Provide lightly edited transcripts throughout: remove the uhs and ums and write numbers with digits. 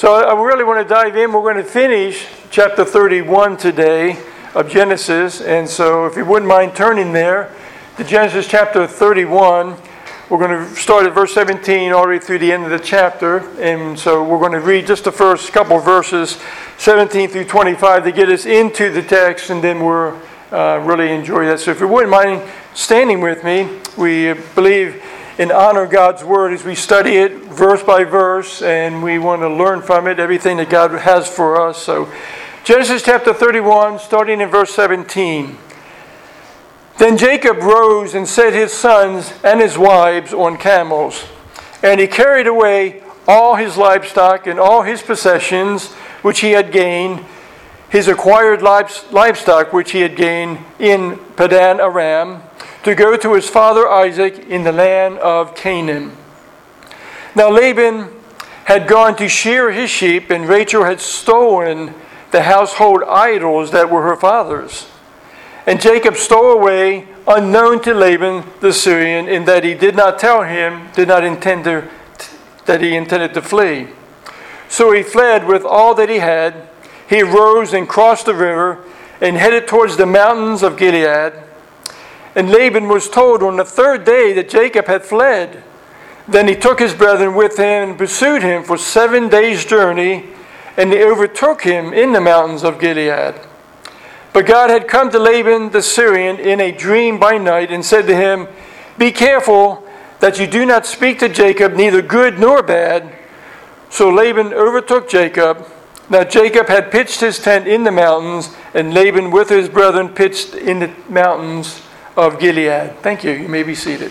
So I really want to dive in. We're going to finish chapter 31 today of Genesis. And so if you wouldn't mind turning there to Genesis chapter 31, we're going to start at verse 17 all the way through the end of the chapter. And so we're going to read just the first couple of verses, 17 through 25, to get us into the text, and then we'll really enjoy that. So if you wouldn't mind standing with me, we believe and honor God's Word as we study it verse by verse, and we want to learn from it everything that God has for us. So Genesis chapter 31, starting in verse 17. Then Jacob rose and set his sons and his wives on camels, and he carried away all his livestock and all his possessions which he had gained, his acquired livestock which he had gained in Padan Aram, to go to his father Isaac in the land of Canaan. Now Laban had gone to shear his sheep, and Rachel had stolen the household idols that were her father's. And Jacob stole away unknown to Laban the Syrian, in that he did not tell him, that he intended to flee. So he fled with all that he had. He rose and crossed the river and headed towards the mountains of Gilead. And Laban was told on the third day that Jacob had fled. Then he took his brethren with him and pursued him for 7 days' journey, and they overtook him in the mountains of Gilead. But God had come to Laban the Syrian in a dream by night and said to him, "Be careful that you do not speak to Jacob, neither good nor bad." So Laban overtook Jacob. Now Jacob had pitched his tent in the mountains, and Laban with his brethren pitched in the mountains of Gilead. Thank you. You may be seated.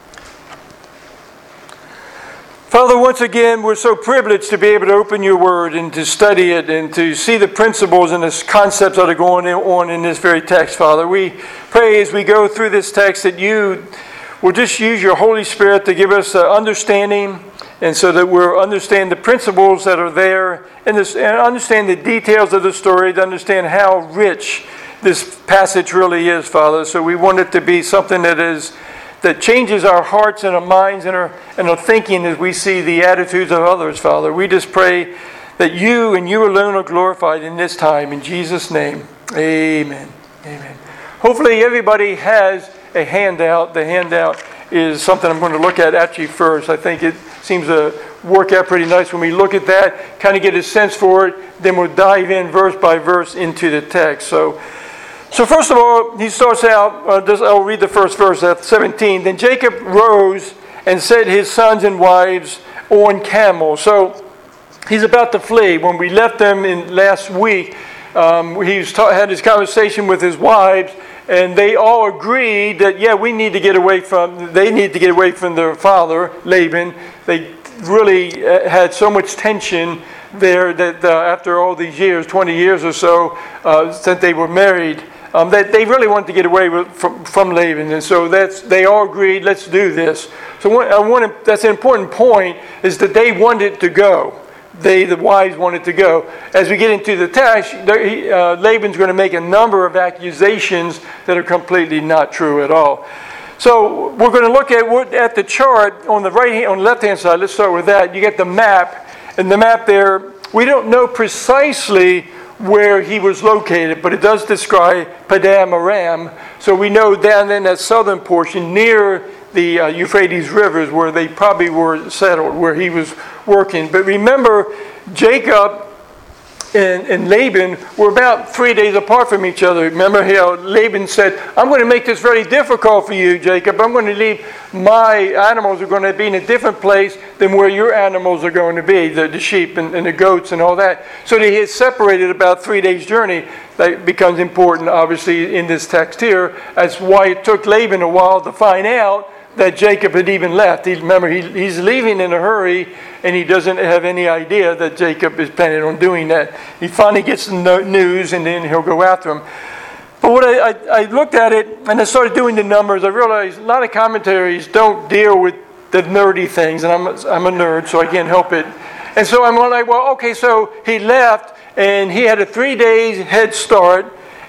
Father, once again, we're so privileged to be able to open your word and to study it and to see the principles and the concepts that are going on in this very text, Father. We pray as we go through this text that you will just use your Holy Spirit to give us understanding, and so that we'll understand the principles that are there and understand the details of the story, to understand how rich this passage really is, Father. So we want it to be something that changes our hearts and our minds and our thinking as we see the attitudes of others, Father. We just pray that you and you alone are glorified in this time. In Jesus' name, amen. Amen. Hopefully everybody has a handout. The handout is something I'm going to look at actually first. I think it seems to work out pretty nice when we look at that, kind of get a sense for it, then we'll dive in verse by verse into the text. So first of all, he starts out, I'll read the first verse at 17. Then Jacob rose and set his sons and wives on camels. So he's about to flee. When we left them in last week, had his conversation with his wives, and they all agreed that, they need to get away from their father, Laban. They really had so much tension there that after all these years, 20 years or so, since they were married, that they really wanted to get away from Laban. And so they all agreed, let's do this. So that's an important point, is that they wanted to go. The wives wanted to go. As we get into the text, Laban's going to make a number of accusations that are completely not true at all. So we're going to look at the chart on the left-hand side. Let's start with that. You get the map, and the map there, we don't know precisely where he was located, but it does describe Padan Aram. So we know down in that southern portion near the Euphrates rivers where they probably were settled, where he was working. But remember, Jacob and Laban were about 3 days apart from each other. Remember how Laban said, "I'm going to make this very difficult for you, Jacob. I'm going to leave my animals are going to be in a different place than where your animals are going to be, the sheep and the goats and all that." So they had separated about 3 days' journey. That becomes important, obviously, in this text here. That's why it took Laban a while to find out that Jacob had even left. Remember, he's leaving in a hurry, and he doesn't have any idea that Jacob is planning on doing that. He finally gets the news, and then he'll go after him. But what I looked at it, and I started doing the numbers, I realized a lot of commentaries don't deal with the nerdy things, and I'm a nerd, so I can't help it. And so I'm like, well, okay, so he left, and he had a 3 days head start,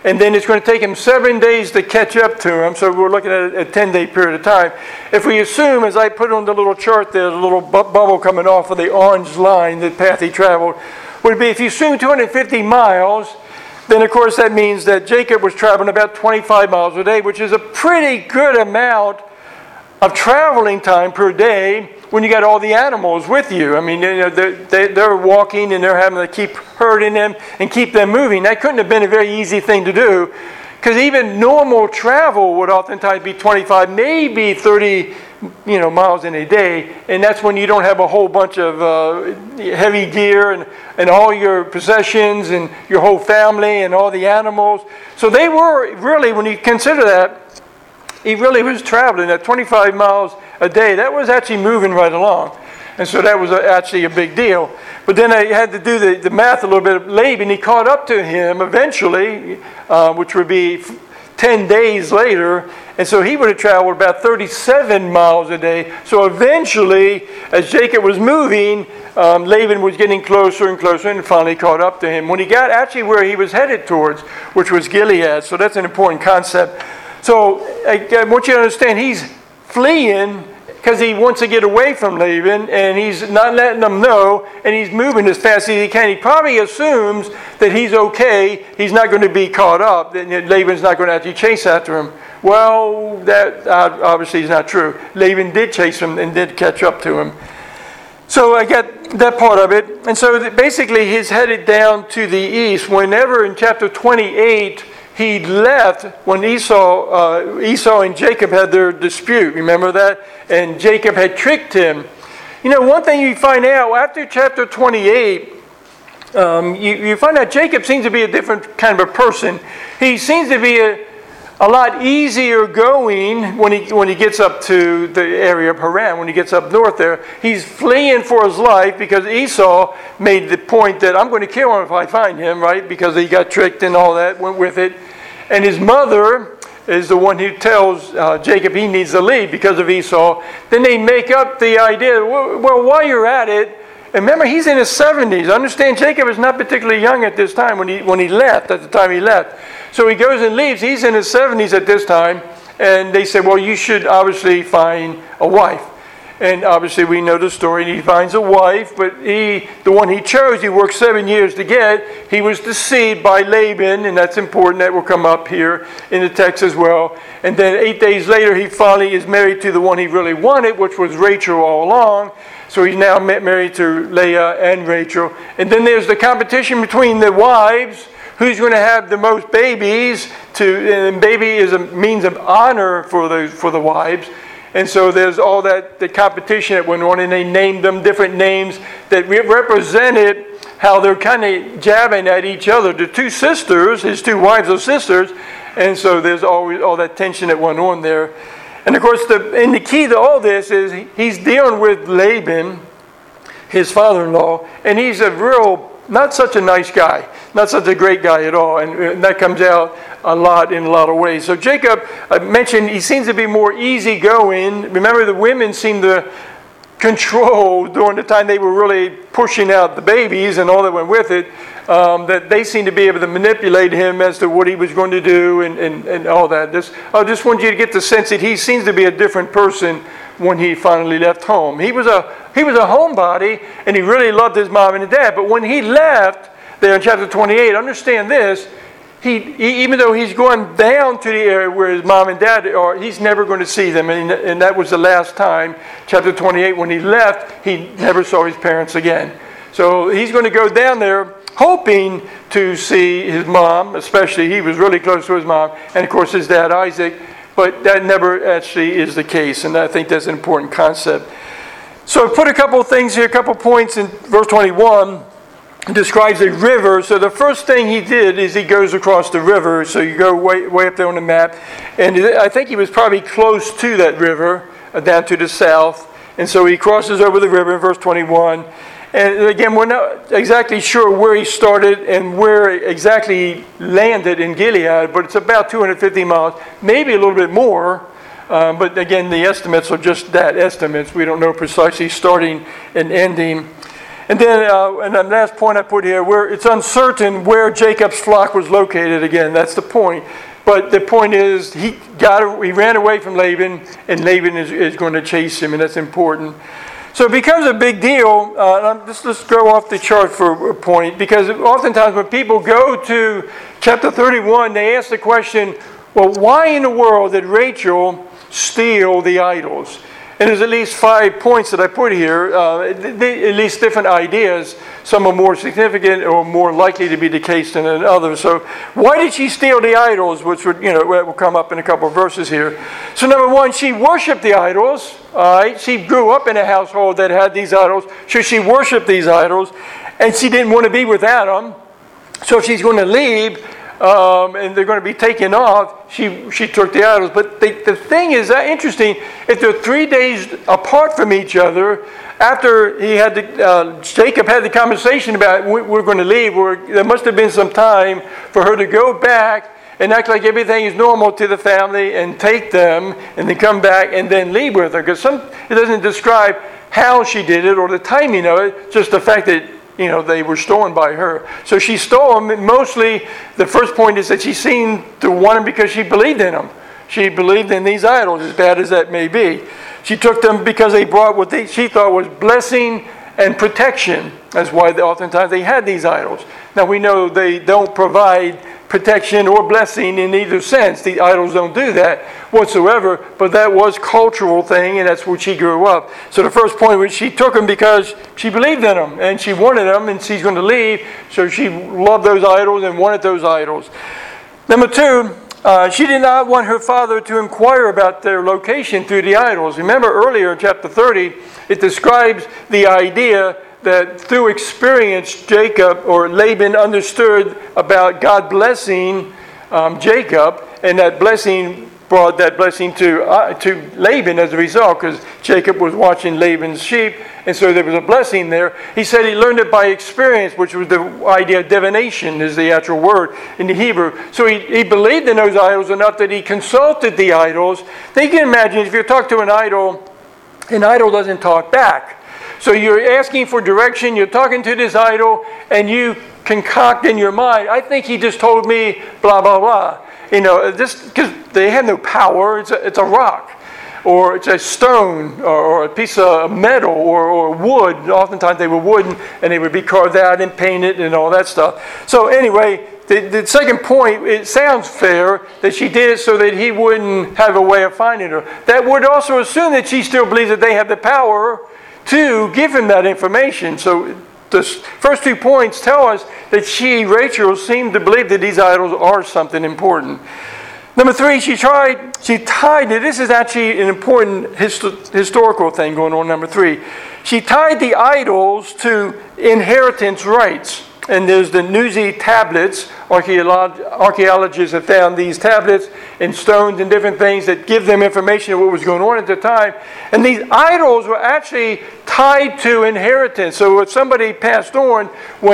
and then it's going to take him 7 days to catch up to him. So we're looking at a 10-day period of time. If we assume, as I put on the little chart there, the little bubble coming off of the orange line, the path he traveled, would be if you assume 250 miles, then of course that means that Jacob was traveling about 25 miles a day, which is a pretty good amount of traveling time per day when you got all the animals with you. I mean, they're walking and they're having to keep herding them and keep them moving. That couldn't have been a very easy thing to do, because even normal travel would oftentimes be 25, maybe 30 miles in a day, and that's when you don't have a whole bunch of heavy gear and all your possessions and your whole family and all the animals. So they were really, when you consider that, he really was traveling at 25 miles a day. That was actually moving right along. And so that was actually a big deal. But then I had to do the math a little bit. Laban, he caught up to him eventually, which would be 10 days later. And so he would have traveled about 37 miles a day. So eventually, as Jacob was moving, Laban was getting closer and closer and finally caught up to him when he got actually where he was headed towards, which was Gilead. So that's an important concept. So I want you to understand, he's fleeing because he wants to get away from Laban, and he's not letting them know, and he's moving as fast as he can. He probably assumes that he's okay, he's not going to be caught up, that Laban's not going to actually chase after him. Well, that obviously is not true. Laban did chase him and did catch up to him. So I get that part of it. And so basically he's headed down to the east. Whenever in chapter 28, he left when Esau and Jacob had their dispute. Remember that? And Jacob had tricked him. One thing you find out after chapter 28, you find out Jacob seems to be a different kind of a person. He seems to be a lot easier going when he gets up to the area of Haran, when he gets up north there. He's fleeing for his life because Esau made the point that I'm going to kill him if I find him, right? Because he got tricked and all that, went with it. And his mother is the one who tells Jacob he needs to leave because of Esau. Then they make up the idea, well, while you're at it, and remember, he's in his 70s. Understand, Jacob is not particularly young at this time when he left, at the time he left. So he goes and leaves. He's in his 70s at this time. And they say, well, you should obviously find a wife. And obviously we know the story. He finds a wife, but the one he chose, he worked 7 years to get. He was deceived by Laban, and that's important. That will come up here in the text as well. And then 8 days later, he finally is married to the one he really wanted, which was Rachel all along. So he's now married to Leah and Rachel. And then there's the competition between the wives. Who's going to have the most babies? And baby is a means of honor for the wives. And so there's all the competition that went on, and they named them different names that represented how they're kind of jabbing at each other. The two sisters, his two wives are sisters, and so there's always all that tension that went on there. And of course, the key to all this is he's dealing with Laban, his father-in-law, and he's not such a nice guy, not such a great guy at all, and that comes out a lot in a lot of ways. So Jacob, I mentioned, he seems to be more easygoing. Remember, the women seemed to control during the time they were really pushing out the babies and all that went with it, that they seemed to be able to manipulate him as to what he was going to do and all that. I just want you to get the sense that he seems to be a different person when he finally left home. He was a homebody, and he really loved his mom and dad. But when he left there in chapter 28, understand this, he even though he's going down to the area where his mom and dad are, he's never going to see them. And that was the last time, chapter 28, when he left, he never saw his parents again. So he's going to go down there hoping to see his mom, especially he was really close to his mom, and of course his dad Isaac. But that never actually is the case, and I think that's an important concept. So I put a couple of things here, a couple of points in verse 21. It describes a river. So the first thing he did is he goes across the river. So you go way up there on the map. And I think he was probably close to that river, down to the south. And so he crosses over the river in verse 21. And again, we're not exactly sure where he started and where exactly he landed in Gilead, but it's about 250 miles, maybe a little bit more. But again, the estimates are just that, estimates. We don't know precisely starting and ending. And then, and the last point I put here, where it's uncertain where Jacob's flock was located. Again, that's the point. But the point is, he ran away from Laban, and Laban is going to chase him, and that's important. So it becomes a big deal. Let's go off the chart for a point, because oftentimes when people go to chapter 31, they ask the question, well, why in the world did Rachel steal the idols? And there's at least 5 points that I put here, at least different ideas. Some are more significant or more likely to be the case than others. So why did she steal the idols, which would, will come up in a couple of verses here. So number one, she worshipped the idols. All right? She grew up in a household that had these idols. So she worshipped these idols. And she didn't want to be with Adam. So if she's going to leave, and they're going to be taken off, she took the idols. But the thing is that interesting, if they're 3 days apart from each other, after Jacob had the conversation about we're going to leave, there must have been some time for her to go back and act like everything is normal to the family and take them and then come back and then leave with her. Because it doesn't describe how she did it or the timing of it, just the fact that they were stolen by her. So she stole them. Mostly, the first point is that she seemed to want them because she believed in them. She believed in these idols, as bad as that may be. She took them because they brought what she thought was blessing and protection. That's why oftentimes they had these idols. Now we know they don't provide protection or blessing in either sense. The idols don't do that whatsoever, but that was a cultural thing, and that's where she grew up. So the first point was she took them because she believed in them, and she wanted them, and she's going to leave, so she loved those idols and wanted those idols. Number two, she did not want her father to inquire about their location through the idols. Remember earlier in chapter 30, it describes the idea that through experience, Jacob or Laban understood about God blessing Jacob, and that blessing brought that blessing to Laban as a result, because Jacob was watching Laban's sheep, and so there was a blessing there. He said he learned it by experience, which was the idea of divination is the actual word in the Hebrew. So he believed in those idols enough that he consulted the idols. Then you can imagine if you talk to an idol doesn't talk back. So you're asking for direction, you're talking to this idol, and you concoct in your mind, I think he just told me blah, blah, blah. Just because they have no power, it's a rock, or it's a stone, or a piece of metal, or wood. Oftentimes they were wooden, and they would be carved out and painted and all that stuff. So anyway, the second point, it sounds fair that she did it so that he wouldn't have a way of finding her. That would also assume that she still believes that they have the power to give him that information. So the first 2 points tell us that Rachel, seemed to believe that these idols are something important. Number 3, she tied it. This is actually an important historical thing going on, number 3. She tied the idols to inheritance rights. And there's the Nuzi tablets. Archaeologists have found these tablets and stones and different things that give them information of what was going on at the time. And these idols were actually tied to inheritance. So if somebody passed on,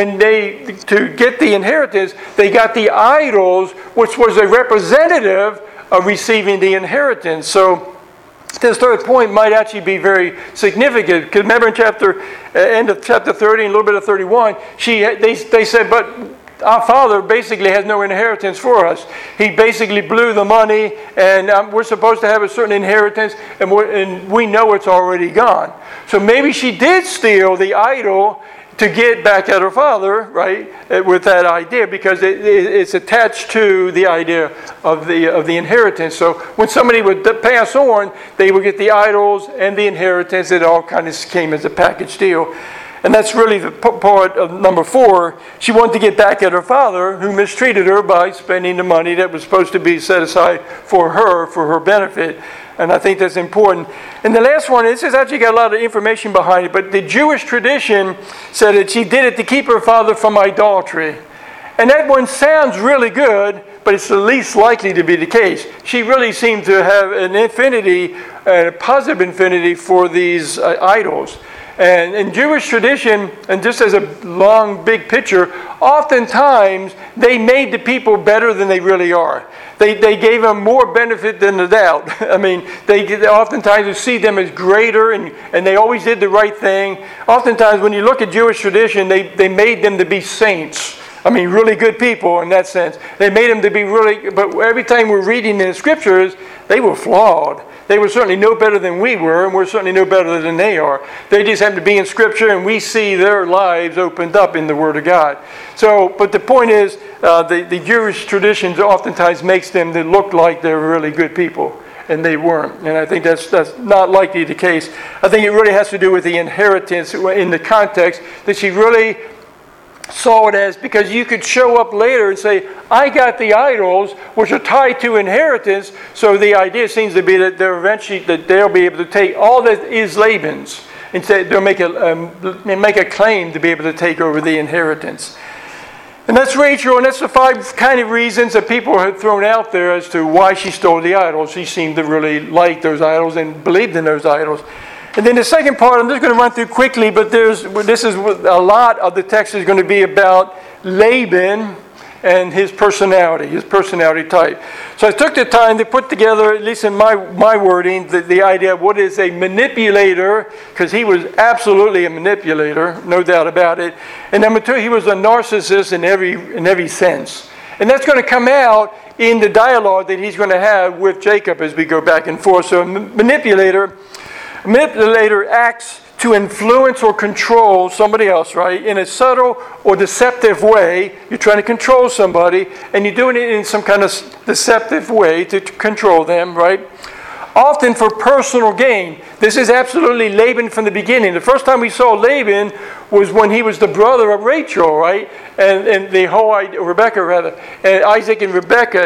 to get the inheritance, they got the idols, which was a representative of receiving the inheritance. So this third point might actually be very significant. Because remember in end of chapter 30 and a little bit of 31, they said, but our father basically has no inheritance for us. He basically blew the money, and we're supposed to have a certain inheritance, and we know it's already gone. So maybe she did steal the idol to get back at her father, right, with that idea, because it's attached to the idea of the inheritance. So when somebody would pass on, they would get the idols and the inheritance. It all kind of came as a package deal. And that's really the part of number 4. She wanted to get back at her father, who mistreated her by spending the money that was supposed to be set aside for her benefit. And I think that's important. And the last one, this has actually got a lot of information behind it, but the Jewish tradition said that she did it to keep her father from idolatry. And that one sounds really good, but it's the least likely to be the case. She really seemed to have an affinity, a positive affinity for these idols. And in Jewish tradition, and just as a long, big picture, oftentimes they made the people better than they really are. They gave them more benefit than the doubt. I mean, they oftentimes would see them as greater, and they always did the right thing. Oftentimes, when you look at Jewish tradition, they made them to be saints. I mean, really good people in that sense. They made them to be really, but every time we're reading in the scriptures, they were flawed. They were certainly no better than we were, and we're certainly no better than they are. They just happen to be in Scripture, and we see their lives opened up in the Word of God. So, but the point is, the Jewish traditions oftentimes makes them to look like they're really good people, and they weren't. And I think that's not likely the case. I think it really has to do with the inheritance in the context that she really saw it as, because you could show up later and say, I got the idols which are tied to inheritance. So the idea seems to be that they'll be able to take all that is Laban's and say they'll make a claim to be able to take over the inheritance. And that's Rachel, and that's the 5 kind of reasons that people had thrown out there as to why she stole the idols. She seemed to really like those idols and believed in those idols. And then the second part, I'm just going to run through quickly, but this is a lot of the text is going to be about Laban and his personality type. So I took the time to put together, at least in my wording, the idea of what is a manipulator, because he was absolutely a manipulator, no doubt about it. And number 2, he was a narcissist in every sense. And that's going to come out in the dialogue that he's going to have with Jacob as we go back and forth. So a manipulator acts to influence or control somebody else, right? In a subtle or deceptive way. You're trying to control somebody, and you're doing it in some kind of deceptive way to control them, right? Often for personal gain. This is absolutely Laban from the beginning. The first time we saw Laban was when he was the brother of Rachel, right? And the whole Rebecca, rather, and Isaac and Rebecca,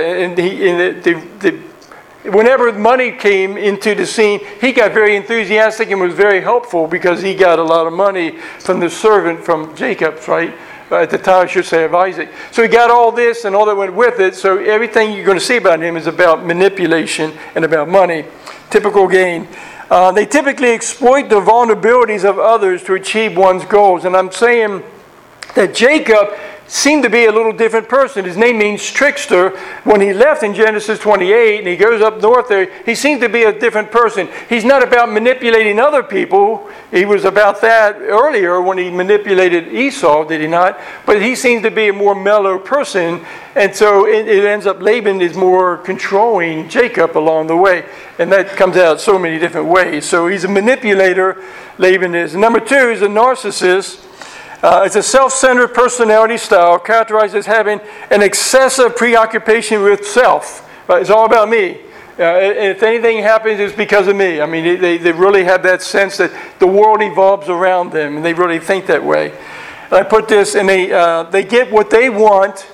and whenever money came into the scene, he got very enthusiastic and was very helpful because he got a lot of money from the servant from Jacob, right? At the time, I should say, of Isaac. So he got all this and all that went with it. So everything you're going to see about him is about manipulation and about money. Typical gain. They typically exploit the vulnerabilities of others to achieve one's goals. And I'm saying that Jacob seemed to be a little different person. His name means trickster. When he left in Genesis 28 and he goes up north there, he seemed to be a different person. He's not about manipulating other people. He was about that earlier when he manipulated Esau, did he not? But he seems to be a more mellow person. And so it ends up Laban is more controlling Jacob along the way. And that comes out so many different ways. So he's a manipulator, Laban is. Number 2 is a narcissist. It's a self-centered personality style characterized as having an excessive preoccupation with self. It's all about me. If anything happens, it's because of me. I mean, they really have that sense that the world evolves around them, and they really think that way. And I put this in they get what they want,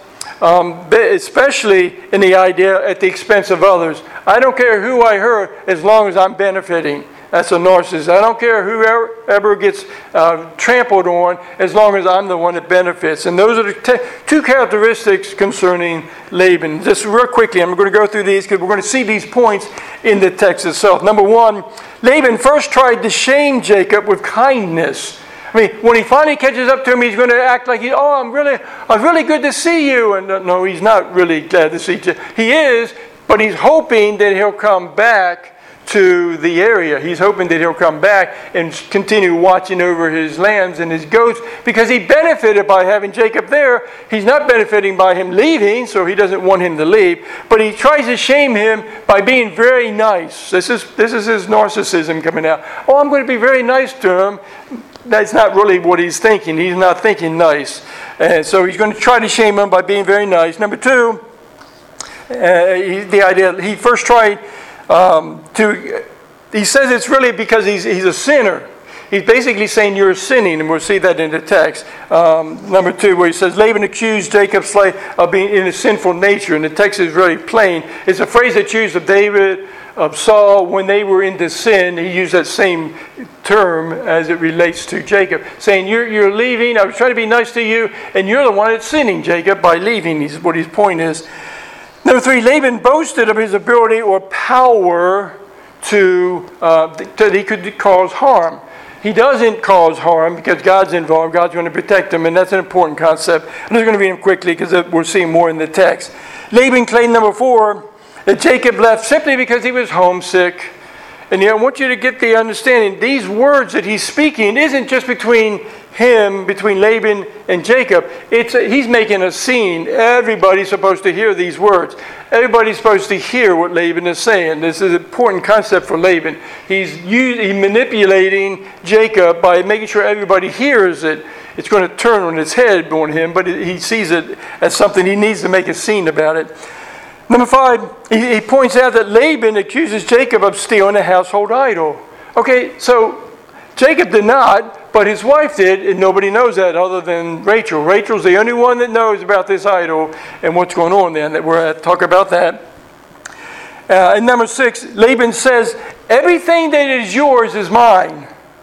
especially in the idea at the expense of others. I don't care who I hurt as long as I'm benefiting. That's a narcissist. I don't care whoever gets trampled on as long as I'm the one that benefits. And those are the 2 characteristics concerning Laban. Just real quickly, I'm going to go through these because we're going to see these points in the text itself. Number 1, Laban first tried to shame Jacob with kindness. I mean, when he finally catches up to him, he's going to act like, I'm really good to see you. And no, he's not really glad to see you. He is, but he's hoping that he'll come back to the area. He's hoping that he'll come back and continue watching over his lambs and his goats because he benefited by having Jacob there. He's not benefiting by him leaving, so he doesn't want him to leave. But he tries to shame him by being very nice. This is his narcissism coming out. I'm going to be very nice to him. That's not really what he's thinking. He's not thinking nice. And so he's going to try to shame him by being very nice. Number 2, the idea, he first tried he says it's really because he's a sinner. He's basically saying you're sinning, and we'll see that in the text. Number 2, where he says, Laban accused Jacob of being in a sinful nature, and the text is really plain. It's a phrase that's used of David, of Saul, when they were into sin. He used that same term as it relates to Jacob, saying, you're leaving, I was trying to be nice to you, and you're the one that's sinning, Jacob, by leaving, is what his point is. Number 3, Laban boasted of his ability or power that he could cause harm. He doesn't cause harm because God's involved. God's going to protect him, and that's an important concept. I'm just going to read them quickly because we'll see more in the text. Laban claimed, number 4, that Jacob left simply because he was homesick. And I want you to get the understanding, these words that he's speaking isn't just between Laban and Jacob. He's making a scene. Everybody's supposed to hear these words. Everybody's supposed to hear what Laban is saying. This is an important concept for Laban. He's manipulating Jacob by making sure everybody hears it. It's going to turn on its head on him, but he sees it as something he needs to make a scene about it. Number 5, he points out that Laban accuses Jacob of stealing a household idol. Okay, so Jacob did not, but his wife did, and nobody knows that other than Rachel. Rachel's the only one that knows about this idol and what's going on there, and we're going to talk about that. And number 6, Laban says, everything that is yours is mine.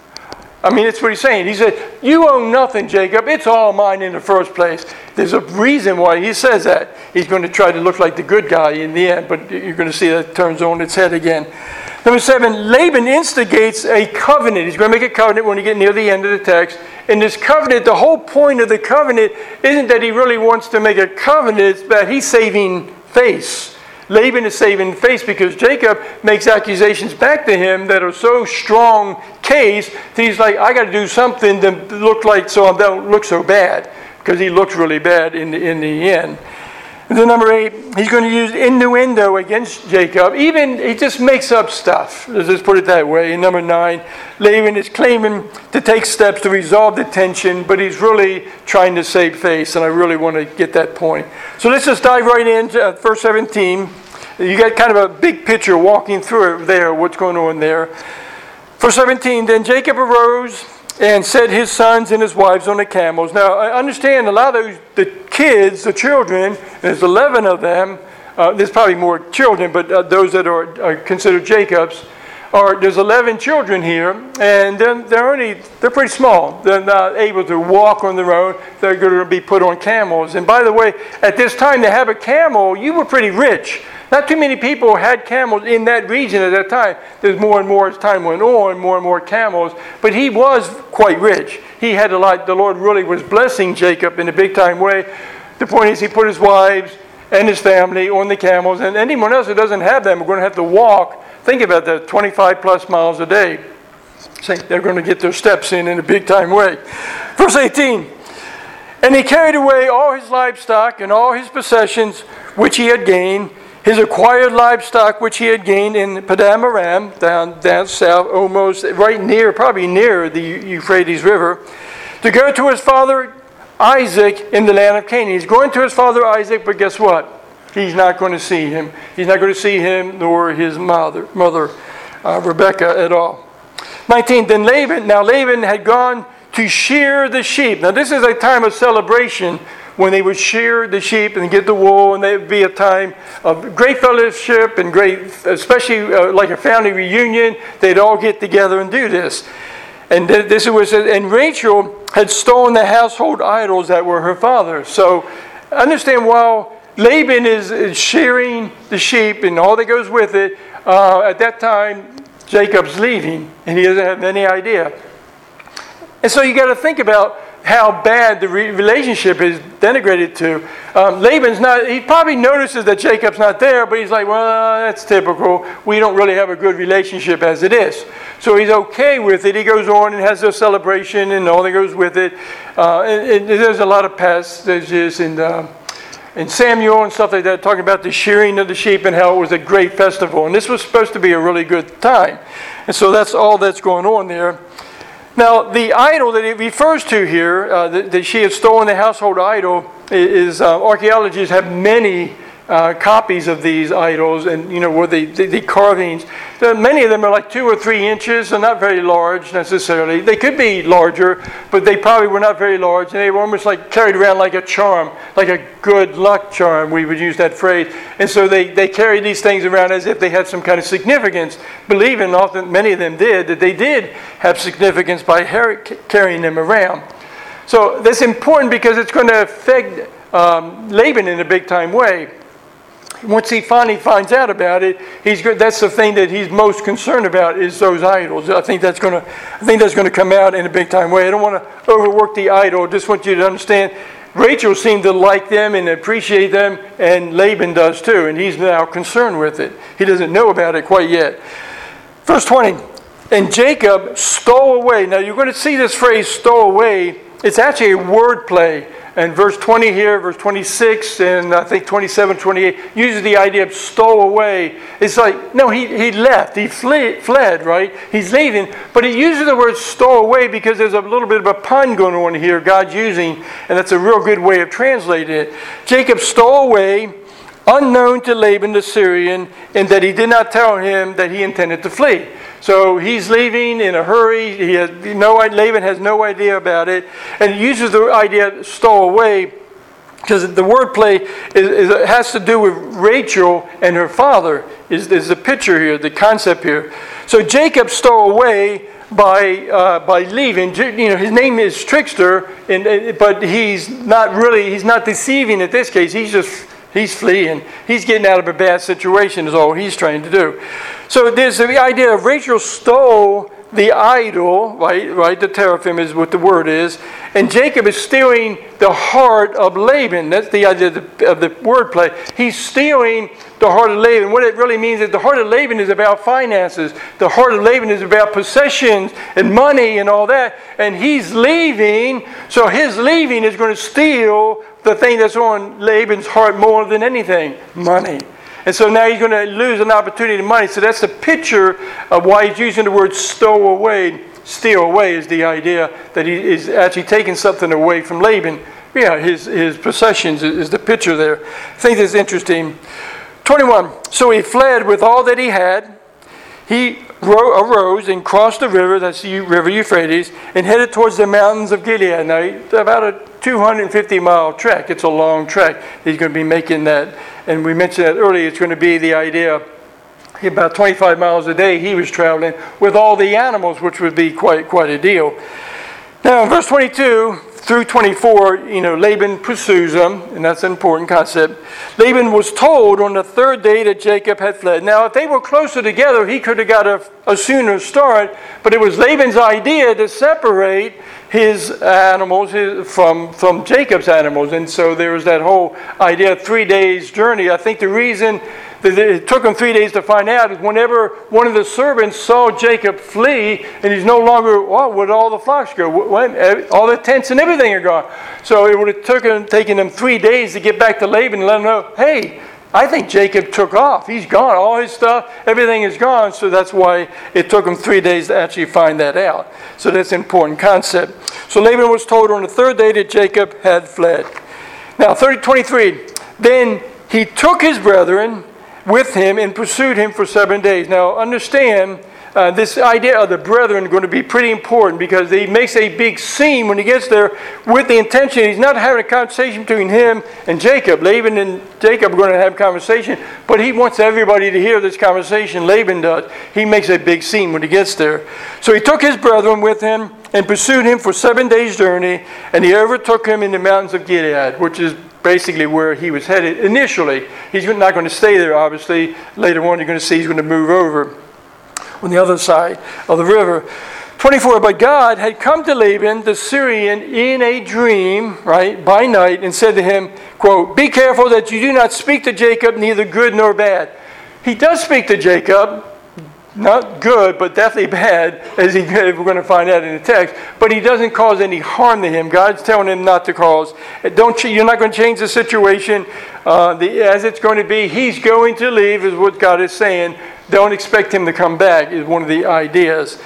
I mean, that's what he's saying. He said, you own nothing, Jacob. It's all mine in the first place. There's a reason why he says that. He's going to try to look like the good guy in the end, but you're going to see that it turns on its head again. Number 7, Laban instigates a covenant. He's going to make a covenant when you get near the end of the text. In this covenant, the whole point of the covenant isn't that he really wants to make a covenant, it's that he's saving face. Laban is saving face because Jacob makes accusations back to him that are so strong case that he's like, I got to do something to look like so I don't look so bad, because he looks really bad in the end. And then number 8, he's going to use innuendo against Jacob. Even he just makes up stuff. Let's just put it that way. And number 9, Laban is claiming to take steps to resolve the tension, but he's really trying to save face, and I really want to get that point. So let's just dive right into verse 17. You got kind of a big picture walking through it there, what's going on there. Verse 17, then Jacob arose and set his sons and his wives on the camels. Now, I understand a lot of the kids, the children, there's 11 of them. There's probably more children, but those that are considered Jacob's, there's 11 children here, and they're pretty small. They're not able to walk on their own. They're going to be put on camels. And by the way, at this time to have a camel, you were pretty rich. Not too many people had camels in that region at that time. There's more and more as time went on, more and more camels. But he was quite rich. He had a lot. The Lord really was blessing Jacob in a big time way. The point is he put his wives and his family on the camels. And anyone else who doesn't have them are going to have to walk. Think about that, 25 plus miles a day. So they're going to get their steps in a big time way. Verse 18. And he carried away all his livestock and all his possessions which he had gained, his acquired livestock which he had gained in Padan Aram, down south, almost right near, probably near the Euphrates River, to go to his father Isaac in the land of Canaan. He's going to his father Isaac, but guess what? He's not going to see him. He's not going to see him nor his mother Rebekah at all. 19, then Laban had gone to shear the sheep. Now this is a time of celebration when they would shear the sheep and get the wool, and it would be a time of great fellowship and great, especially like a family reunion. They'd all get together and do this. And and Rachel had stolen the household idols that were her father's. So understand, while Laban is shearing the sheep and all that goes with it, at that time Jacob's leaving and he doesn't have any idea. And so you got to think about how bad the relationship is denigrated to. Laban's not, he probably notices that Jacob's not there, but he's like, well, that's typical. We don't really have a good relationship as it is. So he's okay with it. He goes on and has a celebration and all that goes with it. And there's a lot of passages in Samuel and stuff like that, talking about the shearing of the sheep and how it was a great festival. And this was supposed to be a really good time. And so that's all that's going on there. Now, the idol that it refers to here, that she had stolen the household idol, is archaeologists have many copies of these idols, and where the carvings. Many of them are like 2 or 3 inches, so not very large necessarily. They could be larger, but they probably were not very large, and they were almost like carried around like a charm, like a good luck charm. We would use that phrase. And so they carried these things around as if they had some kind of significance, believing, often many of them did, that they did have significance by carrying them around. So that's important because it's going to affect Laban in a big time way. once he finally finds out about it, he's good. That's the thing that he's most concerned about is those idols. I think that's going to come out in a big time way. I don't want to overwork the idol. I just want you to understand. Rachel seemed to like them and appreciate them, and Laban does too, and he's now concerned with it. He doesn't know about it quite yet. Verse 20, and Jacob stole away. Now you're going to see this phrase, stole away. It's actually a word play. And verse 20 here, verse 26, and I think 27, 28, uses the idea of stole away. It's like, no, he left. He fled, right? He's leaving. But he uses the word stole away because there's a little bit of a pun going on here God's using, and that's a real good way of translating it. Jacob stole away, unknown to Laban the Syrian, in that he did not tell him that he intended to flee. So he's leaving in a hurry. Laban has no idea about it. And he uses the idea stole away because the wordplay has to do with Rachel and her father is the picture here, the concept here. So Jacob stole away by leaving. His name is Trickster, but he's not deceiving in this case. He's fleeing. He's getting out of a bad situation is all he's trying to do. So there's the idea of Rachel stole the idol, right? The teraphim is what the word is. And Jacob is stealing the heart of Laban. That's the idea of the wordplay. He's stealing the heart of Laban. What it really means is the heart of Laban is about finances. The heart of Laban is about possessions and money and all that. And he's leaving, so his leaving is going to steal the thing that's on Laban's heart more than anything, money. And so now he's going to lose an opportunity to money. So that's the picture of why he's using the word stow away. Steal away is the idea that he is actually taking something away from Laban. Yeah, his possessions is the picture there. I think that's interesting. 21. So he fled with all that he had. He arose and crossed the river, that's the river Euphrates, and headed towards the mountains of Gilead. Now, about a 250-mile trek. It's a long trek. He's going to be making that. And we mentioned that earlier. It's going to be the idea about 25 miles a day he was traveling with all the animals, which would be quite a deal. Now, in verse 22 through 24, Laban pursues them, and that's an important concept. Laban was told on the third day that Jacob had fled. Now, if they were closer together, he could have got a sooner start, but it was Laban's idea to separate his animals from Jacob's animals. And so there was that whole idea of 3 days journey. I think the reason that it took him 3 days to find out is whenever one of the servants saw Jacob flee and he's no longer, where'd all the flocks go? All the tents and everything are gone. So it would have taken him 3 days to get back to Laban and let him know, hey, I think Jacob took off. He's gone. All his stuff, everything is gone. So that's why it took him 3 days to actually find that out. So that's an important concept. So Laban was told on the third day that Jacob had fled. Now, 23. Then he took his brethren with him and pursued him for 7 days. Now, understand this idea of the brethren is going to be pretty important because he makes a big scene when he gets there with the intention. He's not having a conversation between him and Jacob. Laban and Jacob are going to have a conversation, but he wants everybody to hear this conversation. Laban does. He makes a big scene when he gets there. So he took his brethren with him and pursued him for 7 days' journey, and he overtook him in the mountains of Gilead, which is basically where he was headed initially. He's not going to stay there, obviously. Later on, you're going to see he's going to move over on the other side of the river. 24, but God had come to Laban, the Syrian, in a dream, right, by night, and said to him, quote, be careful that you do not speak to Jacob, neither good nor bad. He does speak to Jacob, not good, but definitely bad, as we're going to find out in the text. But he doesn't cause any harm to him. God's telling him not to cause. You're not going to change the situation as it's going to be. He's going to leave, is what God is saying. Don't expect him to come back, is one of the ideas.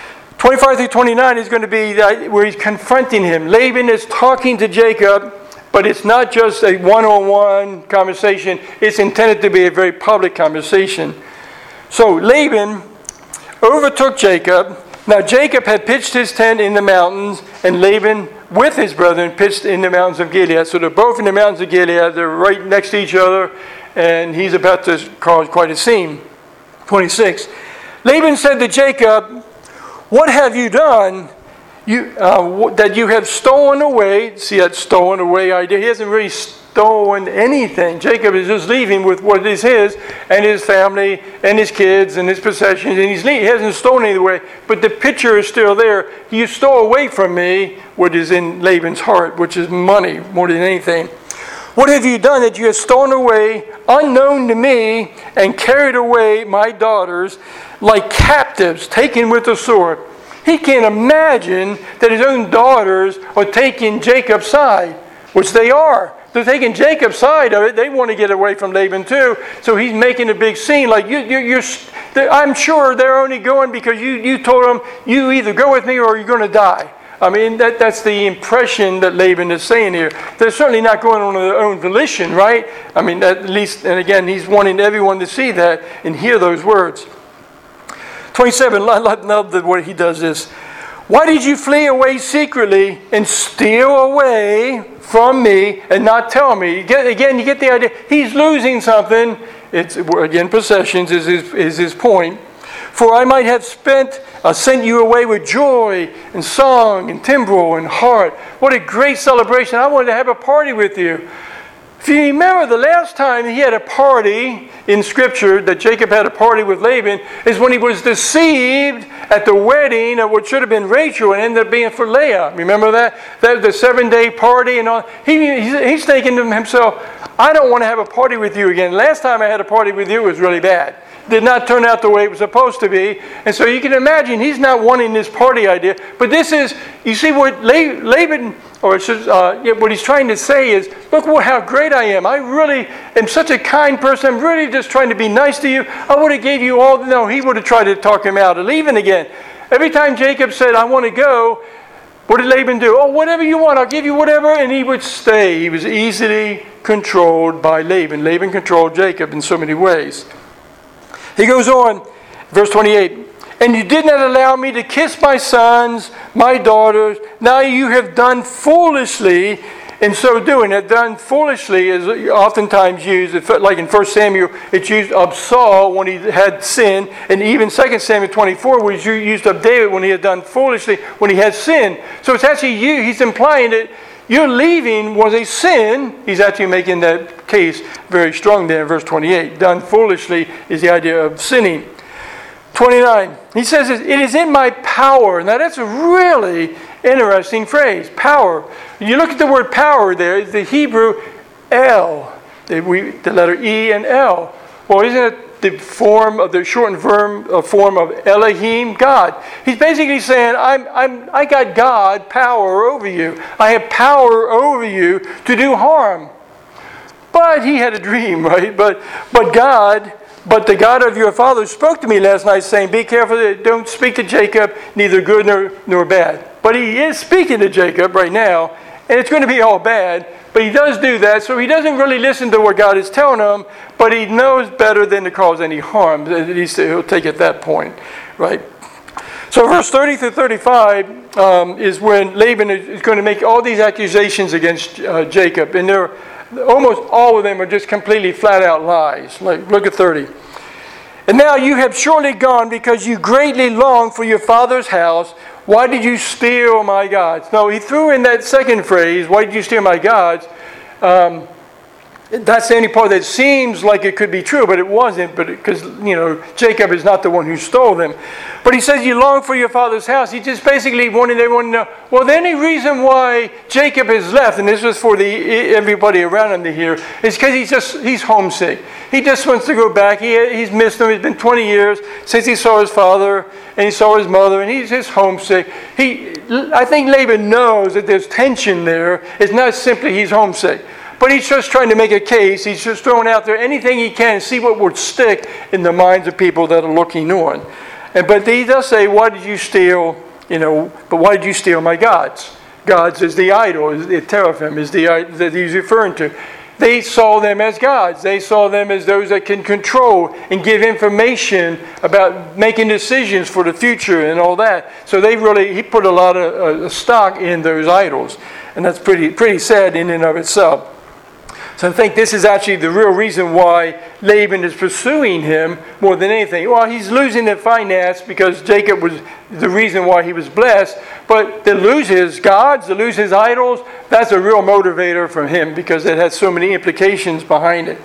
25 through 29 is going to be where he's confronting him. Laban is talking to Jacob, but it's not just a one-on-one conversation. It's intended to be a very public conversation. So Laban overtook Jacob. Now Jacob had pitched his tent in the mountains, and Laban with his brethren pitched in the mountains of Gilead. So they're both in the mountains of Gilead. They're right next to each other, and he's about to cause quite a scene. 26. Laban said to Jacob, what have you done? that you have stolen away. See that stolen away idea? He hasn't really stolen anything. Jacob is just leaving with what is his and his family and his kids and his possessions, and he hasn't stolen anything away. But the picture is still there. You stole away from me what is in Laban's heart, which is money more than anything. What have you done that you have stolen away, unknown to me, and carried away my daughters like captives, taken with the sword? He can't imagine that his own daughters are taking Jacob's side, which they are. They're taking Jacob's side of it. They want to get away from Laban too. So he's making a big scene. Like I'm sure they're only going because you told them, you either go with me or you're going to die. I mean, that's the impression that Laban is saying here. They're certainly not going on their own volition, right? I mean, at least, and again, he's wanting everyone to see that and hear those words. 27, I love the way he does this. Why did you flee away secretly and steal away from me and not tell me? You get the idea. He's losing something. It's, again, possessions is his point. For I might have sent you away with joy and song and timbrel and harp. What a great celebration. I wanted to have a party with you. If you remember, the last time he had a party in Scripture, that Jacob had a party with Laban, is when he was deceived at the wedding of what should have been Rachel and ended up being for Leah. Remember that? That was the 7-day party and all. He's thinking to himself, I don't want to have a party with you again. Last time I had a party with you, it was really bad. Did not turn out the way it was supposed to be. And so you can imagine he's not wanting this party idea. But this is, you see what Laban, what he's trying to say is, look how great I am. I really am such a kind person. I'm really just trying to be nice to you. I would have gave you all. No, he would have tried to talk him out of leaving again. Every time Jacob said, I want to go, what did Laban do? Oh, whatever you want, I'll give you whatever. And he would stay. He was easily controlled by Laban. Laban controlled Jacob in so many ways. He goes on, verse 28, and you did not allow me to kiss my sons, my daughters. Now you have done foolishly in so doing. That done foolishly is oftentimes used, like in 1 Samuel, it's used of Saul when he had sinned, and even 2 Samuel 24 was used of David when he had done foolishly, when he had sinned. So it's actually he's implying that your leaving was a sin. He's actually making that case very strong there in verse 28. Done foolishly is the idea of sinning. 29, he says, it is in my power. Now that's a really interesting phrase, power. You look at the word power there, it's the Hebrew El, the letter E and L. Well, isn't it the form of the shortened form of Elohim, God? He's basically saying, I got God power over you. I have power over you to do harm. But he had a dream, right? But the God of your father spoke to me last night, saying, be careful, don't speak to Jacob, neither good nor bad. But he is speaking to Jacob right now, and it's going to be all bad. But he does do that, so he doesn't really listen to what God is telling him, but he knows better than to cause any harm. At least he'll take it at that point, right? So verse 30 through 35 is when Laban is going to make all these accusations against Jacob, and almost all of them are just completely flat-out lies. Like, look at 30. And now you have surely gone because you greatly long for your father's house. Why did you steal my gods? No, he threw in that second phrase, why did you steal my gods? That's the only part that seems like it could be true, but it wasn't, because Jacob is not the one who stole them. But he says you long for your father's house. He just basically wanted everyone to know, well, the only reason why Jacob has left, and this was for everybody around him to hear, is because he's homesick. He just wants to go back. He's missed them. It's been 20 years since he saw his father and he saw his mother, and he's just homesick. I think Laban knows that there's tension there. It's not simply he's homesick. But he's just trying to make a case. He's just throwing out there anything he can, see what would stick in the minds of people that are looking on. But he does say, why did you steal, but why did you steal my gods? Gods is the idol, the teraphim is the idol that he's referring to. They saw them as gods. They saw them as those that can control and give information about making decisions for the future and all that. So he put a lot of stock in those idols. And that's pretty sad in and of itself. So I think this is actually the real reason why Laban is pursuing him more than anything. Well, he's losing the finance because Jacob was the reason why he was blessed. But to lose his gods, to lose his idols, that's a real motivator for him because it has so many implications behind it.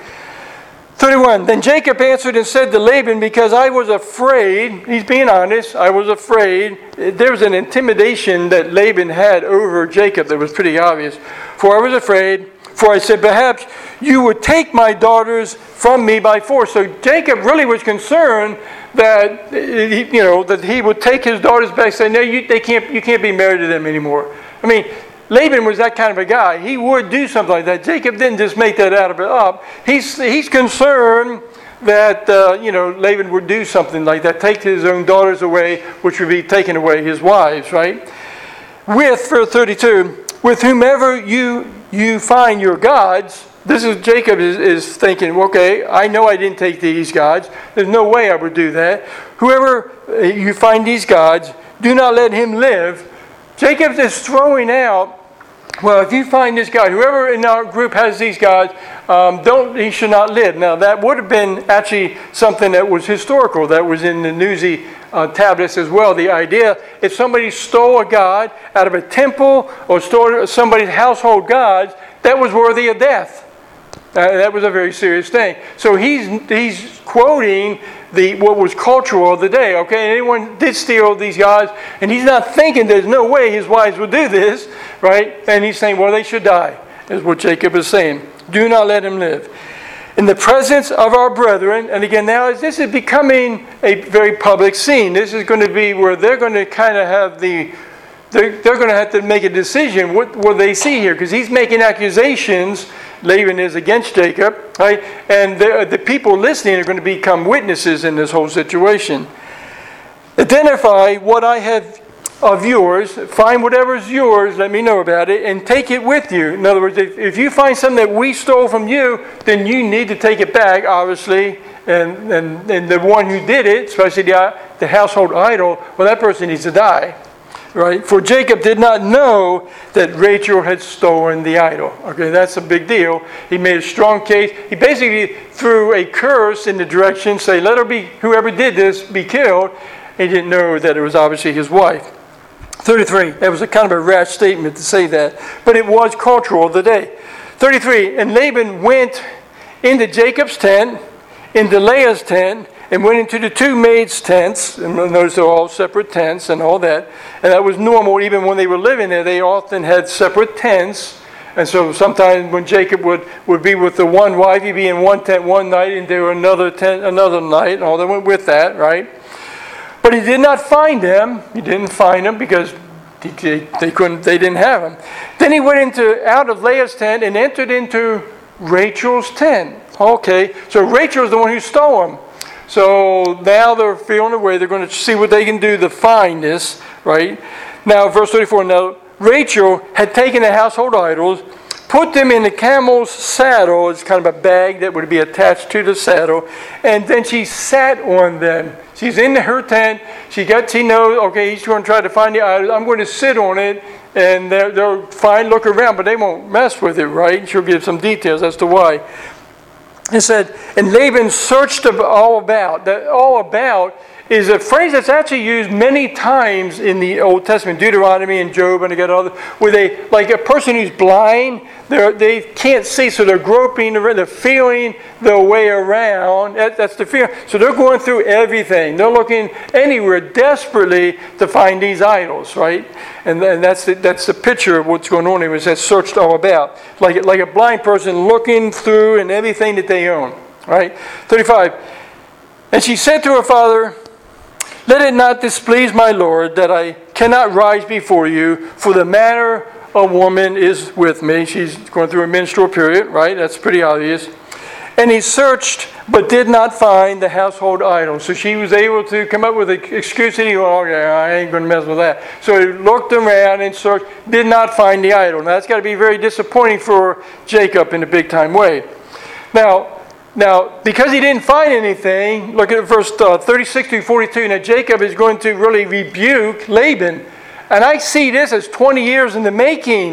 31, then Jacob answered and said to Laban, because I was afraid, he's being honest, I was afraid. There was an intimidation that Laban had over Jacob that was pretty obvious. For I was afraid, for I said, perhaps you would take my daughters from me by force. So Jacob really was concerned that that he would take his daughters back and say, no, you can't be married to them anymore. I mean, Laban was that kind of a guy. He would do something like that. Jacob didn't just make that out of it up. He's concerned that Laban would do something like that, take his own daughters away, which would be taking away his wives, right? With, verse 32, with whomever you find your gods. This is Jacob is thinking, okay, I know I didn't take these gods. There's no way I would do that. Whoever you find these gods, do not let him live. Jacob is throwing out, well, if you find this God, whoever in our group has these gods, he should not live. Now, that would have been actually something that was historical, that was in the Newsy tablets as well. The idea, if somebody stole a god out of a temple or stole somebody's household gods, that was worthy of death. That was a very serious thing. So he's quoting what was cultural of the day. Okay, anyone did steal these gods, and he's not thinking there's no way his wives would do this, right? And he's saying, well, they should die, is what Jacob is saying. Do not let him live. In the presence of our brethren, and again, now this is becoming a very public scene. This is going to be where they're going to kind of have they're going to have to make a decision. What they see here? Because he's making accusations. Laban is against Jacob, right? And the people listening are going to become witnesses in this whole situation. Identify what I have of yours. Find whatever is yours. Let me know about it. And take it with you. In other words, if you find something that we stole from you, then you need to take it back, obviously. And the one who did it, especially the household idol, well, that person needs to die. Right? For Jacob did not know that Rachel had stolen the idol. Okay, that's a big deal. He made a strong case. He basically threw a curse in the direction, say, let her be, whoever did this, be killed. He didn't know that it was obviously his wife. 33, that was a kind of a rash statement to say that, but it was cultural of the day. 33, and Laban went into Jacob's tent, into Leah's tent, and went into the two maids' tents, and notice they're all separate tents and all that. And that was normal. Even when they were living there, they often had separate tents. And so sometimes when Jacob would be with the one wife, he'd be in one tent one night and there were another tent another night, and all that went with that, right? But he did not find them. He didn't find them because they didn't have them. Then he went out of Leah's tent and entered into Rachel's tent. Okay, so Rachel's the one who stole them. So now they're feeling away. They're going to see what they can do to find this, right? Now, verse 34. Now, Rachel had taken the household idols, put them in the camel's saddle. It's kind of a bag that would be attached to the saddle. And then she sat on them. She's in her tent. She knows, okay, he's going to try to find the idols. I'm going to sit on it. And they'll look around, but they won't mess with it, right? She'll give some details as to why. It said, and Laban searched all about. That all about is a phrase that's actually used many times in the Old Testament, Deuteronomy and Job, and again other, where they, like a person who's blind, they can't see, so they're groping, they're feeling their way around. That's the fear. So they're going through everything. They're looking anywhere desperately to find these idols, right? And that's the picture of what's going on here. It says searched all about, like a blind person looking through and everything that they own, right? 35. And she said to her father, let it not displease my Lord that I cannot rise before you, for the manner of woman is with me. She's going through a menstrual period, right? That's pretty obvious. And he searched, but did not find the household idol. So she was able to come up with an excuse, and he went, okay, I ain't going to mess with that. So he looked around and searched, did not find the idol. Now that's got to be very disappointing for Jacob in a big time way. Now, because he didn't find anything, look at verse 36 to 42. Now, Jacob is going to really rebuke Laban. And I see this as 20 years in the making.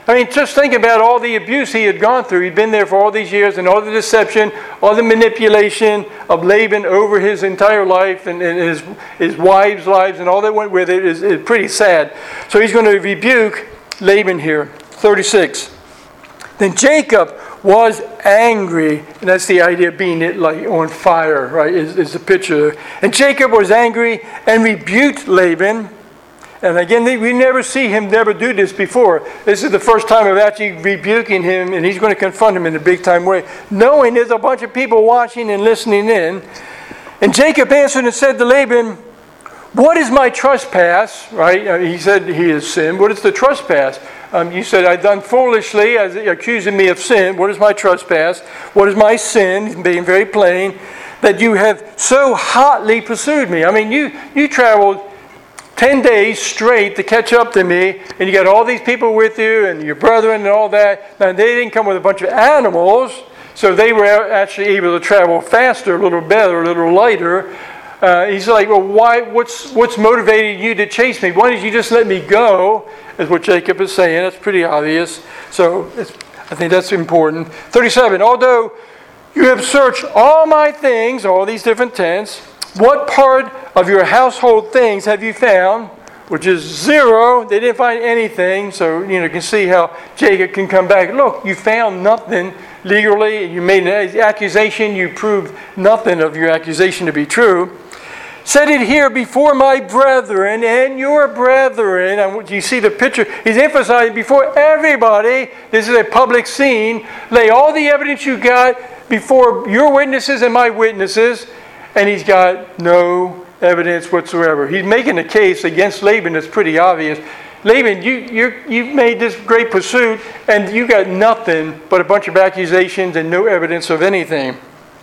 I mean, just think about all the abuse he had gone through. He'd been there for all these years, and all the deception, all the manipulation of Laban over his entire life and his wives' lives and all that went with it is pretty sad. So he's going to rebuke Laban here. 36. Then Jacob was angry, and that's the idea of being like on fire, right, is the picture. And Jacob was angry and rebuked Laban. And again, we never see him never do this before. This is the first time of actually rebuking him, and he's going to confront him in a big-time way, knowing there's a bunch of people watching and listening in. And Jacob answered and said to Laban, what is my trespass? Right? He said he has sinned. What is the trespass? You said, I've done foolishly, as accusing me of sin. What is my trespass? What is my sin? Being very plain, that you have so hotly pursued me. I mean, you traveled 10 days straight to catch up to me, and you got all these people with you, and your brethren and all that. Now, they didn't come with a bunch of animals, so they were actually able to travel faster, a little better, a little lighter. He's like, well, why? What's motivating you to chase me? Why did you just let me go? Is what Jacob is saying. That's pretty obvious. So I think that's important. 37. Although you have searched all my things, all these different tents, what part of your household things have you found? Which is 0. They didn't find anything. So, you can see how Jacob can come back. Look, you found nothing legally. You made an accusation. You proved nothing of your accusation to be true. Set it here before my brethren and your brethren. And you see the picture. He's emphasizing before everybody. This is a public scene. Lay all the evidence you got before your witnesses and my witnesses. And he's got no evidence whatsoever. He's making a case against Laban that's pretty obvious. Laban, you made this great pursuit, and you got nothing but a bunch of accusations and no evidence of anything.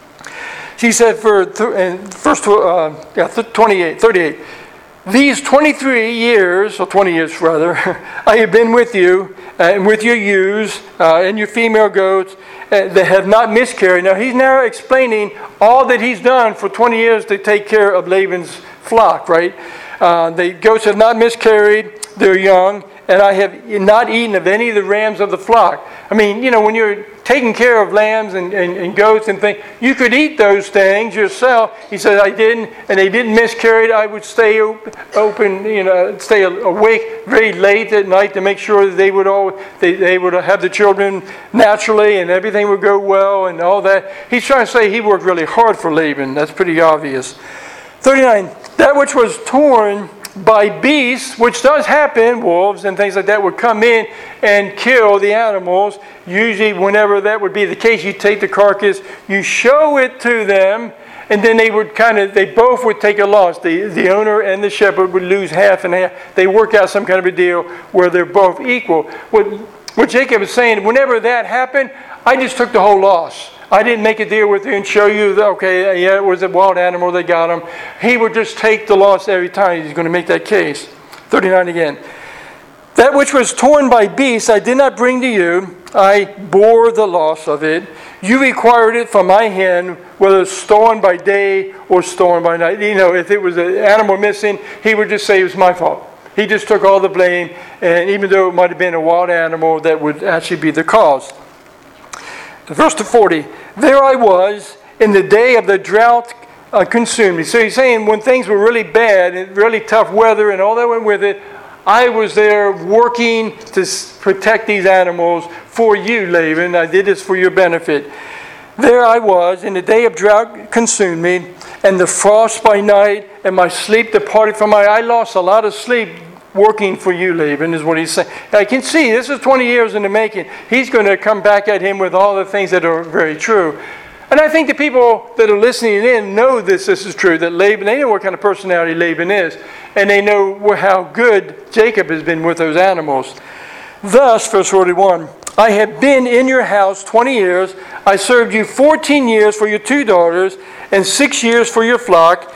She said in verse 38, these 23 years, or 20 years rather, I have been with you, and with your ewes and your female goats that have not miscarried. Now he's now explaining all that he's done for 20 years to take care of Laban's flock, right? The goats have not miscarried, they're young, and I have not eaten of any of the rams of the flock. I mean, when you're taking care of lambs and goats and things, you could eat those things yourself. He said, I didn't, and they didn't miscarry. I would stay open, stay awake very late at night to make sure that they would have the children naturally and everything would go well and all that. He's trying to say he worked really hard for Laban. That's pretty obvious. 39, that which was torn by beasts, which does happen, wolves and things like that would come in and kill the animals. Usually whenever that would be the case, you take the carcass, you show it to them, and then they both would take a loss. The owner and the shepherd would lose half and half. They work out some kind of a deal where they're both equal. What Jacob is saying, whenever that happened, I just took the whole loss. I didn't make a deal with you and show you that, okay, yeah, it was a wild animal, they got him. He would just take the loss every time he's going to make that case. 39 again. That which was torn by beasts I did not bring to you. I bore the loss of it. You required it from my hand, whether it's stolen by day or stolen by night. If it was an animal missing, he would just say it was my fault. He just took all the blame, and even though it might have been a wild animal, that would actually be the cause. Verse 40, there I was in the day of the drought consumed me. So he's saying when things were really bad and really tough weather and all that went with it, I was there working to protect these animals for you, Laban. I did this for your benefit. There I was in the day of drought consumed me, and the frost by night, and my sleep departed from my eye. I lost a lot of sleep working for you, Laban, is what he's saying. I can see this is 20 years in the making. He's going to come back at him with all the things that are very true. And I think the people that are listening in know this is true, that Laban, they know what kind of personality Laban is, and they know how good Jacob has been with those animals. Thus, verse 41, I have been in your house 20 years. I served you 14 years for your 2 daughters and 6 years for your flock,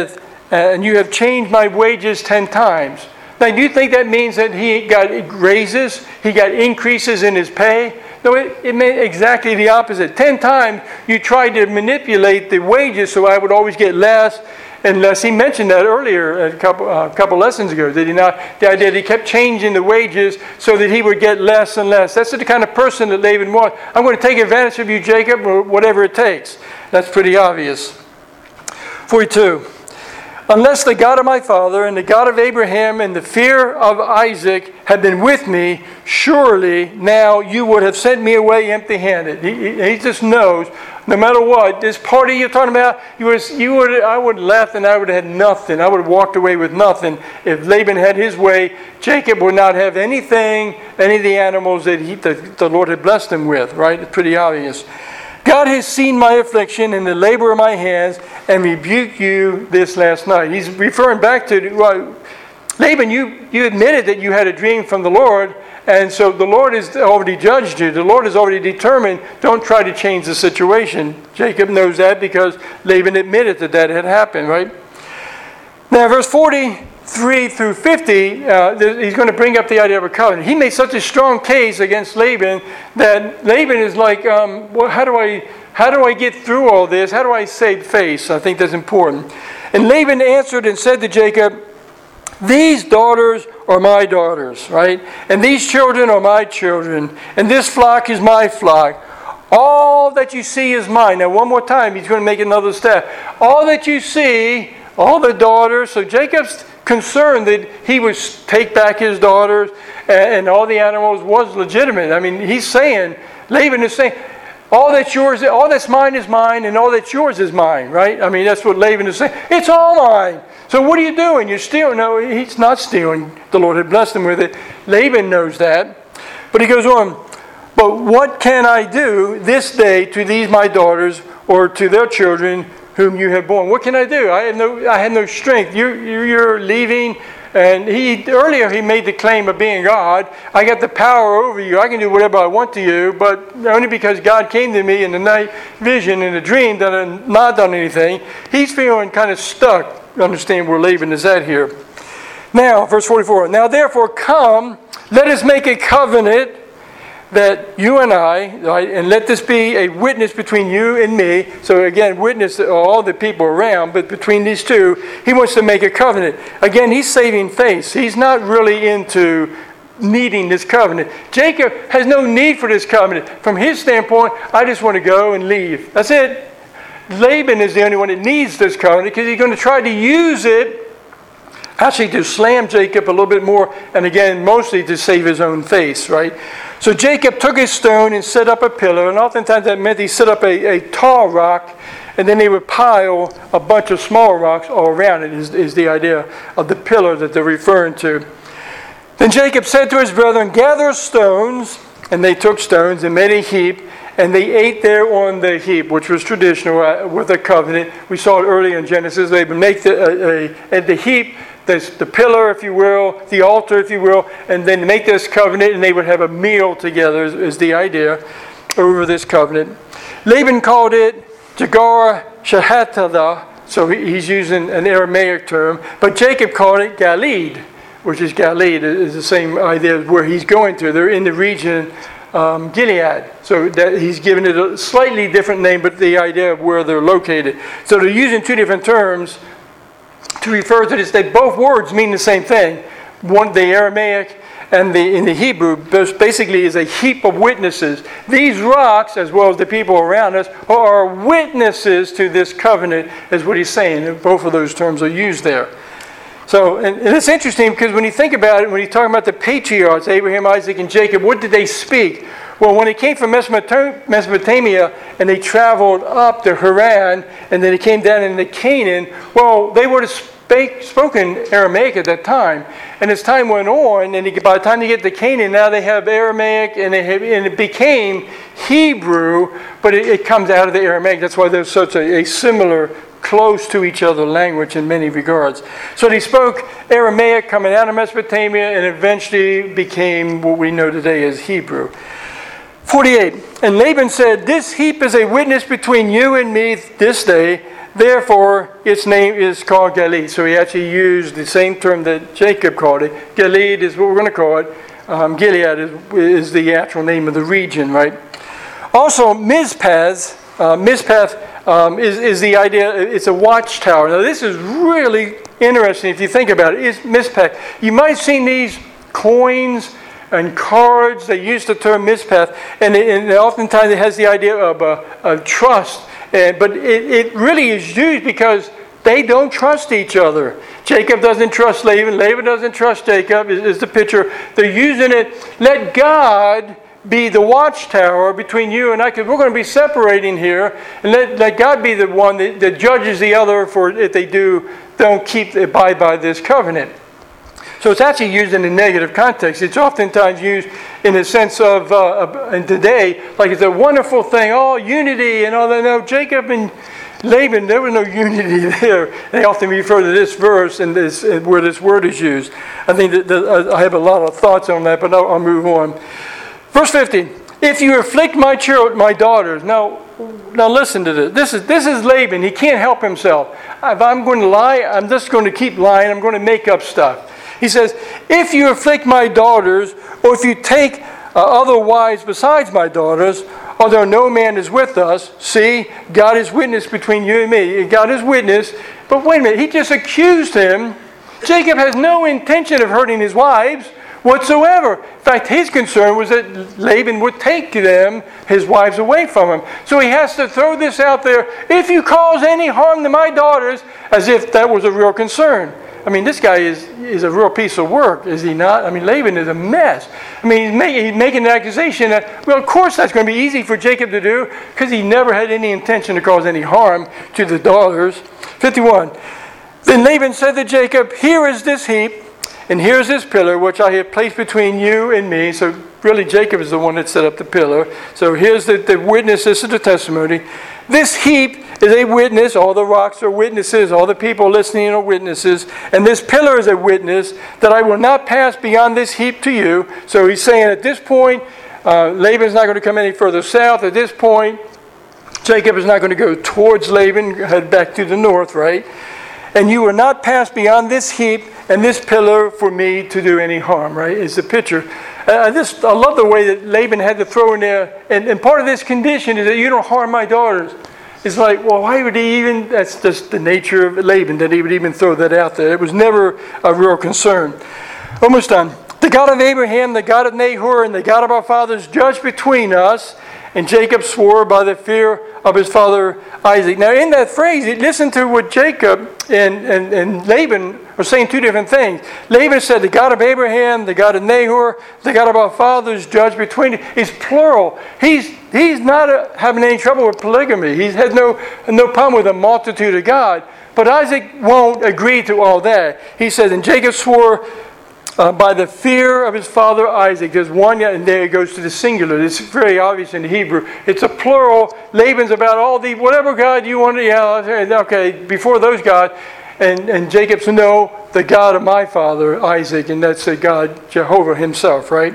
and you have changed my wages 10 times. Now, do you think that means that he got raises? He got increases in his pay? No, it meant exactly the opposite. 10 times you tried to manipulate the wages so I would always get less and less. He mentioned that earlier a couple lessons ago, did he not? The idea that he kept changing the wages so that he would get less and less. That's the kind of person that Laban was. I'm going to take advantage of you, Jacob, or whatever it takes. That's pretty obvious. 42. Unless the God of my father and the God of Abraham and the fear of Isaac had been with me, surely now you would have sent me away empty-handed. He just knows, no matter what, this party you're talking about, I would have left and I would have had nothing. I would have walked away with nothing. If Laban had his way, Jacob would not have anything, any of the animals that the Lord had blessed him with, right? It's pretty obvious. God has seen my affliction and the labor of my hands and rebuked you this last night. He's referring back to, Laban, you admitted that you had a dream from the Lord, and so the Lord has already judged you. The Lord has already determined, don't try to change the situation. Jacob knows that because Laban admitted that had happened, right? Now, verse 43 through 50, he's going to bring up the idea of a covenant. He made such a strong case against Laban that Laban is like, how do I get through all this? How do I save face? I think that's important. And Laban answered and said to Jacob, these daughters are my daughters, right? And these children are my children. And this flock is my flock. All that you see is mine. Now, one more time, he's going to make another step. All that you see, all the daughters. So Jacob's concerned that he would take back his daughters and all the animals was legitimate. I mean, Laban is saying, all that's yours, all that's mine is mine, and all that's yours is mine, right? I mean, that's what Laban is saying. It's all mine. So what are you doing? You're stealing. No, he's not stealing. The Lord had blessed him with it. Laban knows that. But he goes on, but what can I do this day to these my daughters or to their children whom you have born? What can I do? I had no strength. You're leaving. And earlier he made the claim of being God. I got the power over you. I can do whatever I want to you, but only because God came to me in the night vision, in a dream, that I've not done anything. He's feeling kind of stuck. Understand where Laban is at here. Now, verse 44. Now therefore come, let us make a covenant that you and I, right, and let this be a witness between you and me. So again, witness all the people around, but between these two, he wants to make a covenant. Again, he's saving face. He's not really into needing this covenant. Jacob has no need for this covenant. From his standpoint, I just want to go and leave. That's it. Laban is the only one that needs this covenant because he's going to try to use it actually to slam Jacob a little bit more, and again, mostly to save his own face, right? So Jacob took his stone and set up a pillar, and oftentimes that meant he set up a tall rock, and then they would pile a bunch of small rocks all around it, is the idea of the pillar that they're referring to. Then Jacob said to his brethren, gather stones, and they took stones and made a heap, and they ate there on the heap, which was traditional with a covenant. We saw it earlier in Genesis. They would make the heap, the pillar, if you will, the altar, if you will, and then make this covenant, and they would have a meal together, is the idea, over this covenant. Laban called it Jagar Shahatada, so he's using an Aramaic term, but Jacob called it Galeed, which is Galeed, is the same idea where he's going to. They're in the region Gilead. So that he's given it a slightly different name, but the idea of where they're located. So they're using two different terms to refer to this. That both words mean the same thing. One, the Aramaic and in the Hebrew, basically is a heap of witnesses. These rocks, as well as the people around us, are witnesses to this covenant, is what he's saying. And both of those terms are used there. So, and it's interesting because when you think about it, when you're talking about the patriarchs, Abraham, Isaac, and Jacob, what did they speak? Well, when they came from Mesopotamia and they traveled up to Haran and then they came down into Canaan, well, they would have spoken Aramaic at that time. And as time went on, and by the time they get to Canaan, now they have Aramaic and it became Hebrew, but it comes out of the Aramaic. That's why there's such a similar, close to each other language in many regards. So they spoke Aramaic coming out of Mesopotamia and eventually became what we know today as Hebrew. 48. And Laban said, this heap is a witness between you and me this day. Therefore, its name is called Galeed. So he actually used the same term that Jacob called it. Galeed is what we're going to call it. Gilead is the actual name of the region, right? Also, Mizpah is the idea, it's a watchtower. Now, this is really interesting if you think about it. It's Mizpah. You might have seen these coins and cards. They use the term Mizpah, and oftentimes it has the idea of trust. But it really is used because they don't trust each other. Jacob doesn't trust Laban. Laban doesn't trust Jacob, is the picture. They're using it. Let God be the watchtower between you and I, because we're going to be separating here. And let God be the one that judges the other for if they don't abide by this covenant. So it's actually used in a negative context. It's oftentimes used in a sense of, and today, like it's a wonderful thing, unity and all that. No, Jacob and Laban, there was no unity there. They often refer to this verse and where this word is used. I think that I have a lot of thoughts on that, but I'll move on. Verse 50, if you afflict my daughters. Now listen to this. This is Laban. He can't help himself. If I'm going to lie, I'm just going to keep lying. I'm going to make up stuff. He says, if you afflict my daughters, or if you take other wives besides my daughters, although no man is with us, see, God is witness between you and me. God is witness. But wait a minute, he just accused him. Jacob has no intention of hurting his wives whatsoever. In fact, his concern was that Laban would take his wives away from him. So he has to throw this out there, if you cause any harm to my daughters, as if that was a real concern. I mean, this guy is a real piece of work, is he not? I mean, Laban is a mess. I mean, he's making an accusation that, well, of course that's going to be easy for Jacob to do, because he never had any intention to cause any harm to the daughters. 51. Then Laban said to Jacob, here is this heap, and here is this pillar, which I have placed between you and me. So really, Jacob is the one that set up the pillar. So here's the witness, this is the testimony. This heap is a witness. All the rocks are witnesses. All the people listening are witnesses. And this pillar is a witness that I will not pass beyond this heap to you. So he's saying at this point, Laban's not going to come any further south. At this point, Jacob is not going to go towards Laban, head back to the north, right? And you will not pass beyond this heap and this pillar for me to do any harm, right? Is the picture. I love the way that Laban had to throw in there. And part of this condition is that you don't harm my daughters. It's like, well, why would he even? That's just the nature of Laban, that he would even throw that out there. It was never a real concern. Almost done. The God of Abraham, the God of Nahor, and the God of our fathers judge between us. And Jacob swore by the fear of his father Isaac. Now, in that phrase, listen to what Jacob and Laban are saying two different things. Laban said, the God of Abraham, the God of Nahor, the God of our fathers judge between us. It's plural. He's not having any trouble with polygamy. He has no problem with a multitude of God. But Isaac won't agree to all that. He says, and Jacob swore by the fear of his father Isaac. There's one, and there it goes to the singular. It's very obvious in Hebrew. It's a plural. Laban's about all the, whatever God you want to, okay, before those gods. And Jacob said, no, the God of my father Isaac, and that's the God, Jehovah himself, right?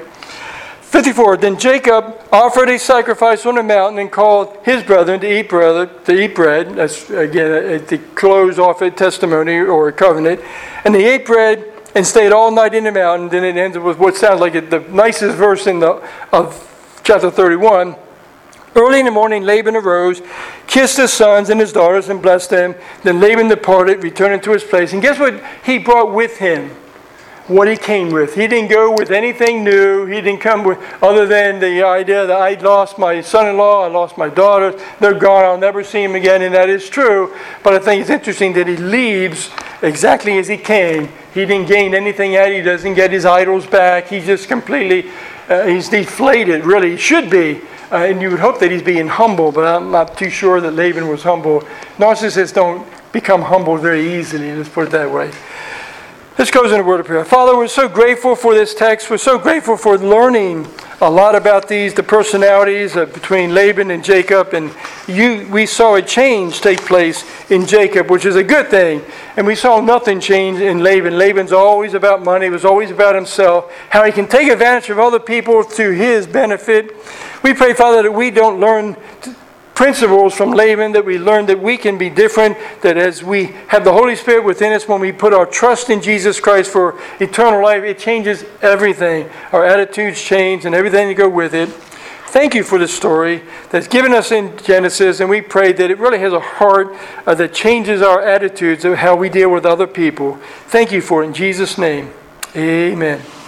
54, then Jacob offered a sacrifice on the mountain and called his brethren to eat bread. That's, again, to close off a testimony or a covenant. And they ate bread and stayed all night in the mountain. Then it ends with what sounds like the nicest verse of chapter 31. Early in the morning, Laban arose, kissed his sons and his daughters, and blessed them. Then Laban departed, returning to his place. And guess what he brought with him? What he came with. He didn't go with anything new. He didn't come with, other than the idea that I lost my son-in-law, I lost my daughters, they're gone, I'll never see them again, and that is true. But I think it's interesting that he leaves exactly as he came. He didn't gain anything out. He doesn't get his idols back. He's just completely, he's deflated, really. He should be. And you would hope that he's being humble, but I'm not too sure that Laban was humble. Narcissists don't become humble very easily, let's put it that way. Let's close in a word of prayer. Father, we're so grateful for this text. We're so grateful for learning a lot about the personalities between Laban and Jacob. And we saw a change take place in Jacob, which is a good thing. And we saw nothing change in Laban. Laban's always about money. It was always about himself. How he can take advantage of other people to his benefit. We pray, Father, that we don't learn principles from Laban, that we learn that we can be different, that as we have the Holy Spirit within us, when we put our trust in Jesus Christ for eternal life, it changes everything. Our attitudes change and everything that go with it. Thank you for the story that's given us in Genesis, and we pray that it really has a heart that changes our attitudes of how we deal with other people. Thank you for it in Jesus' name. Amen.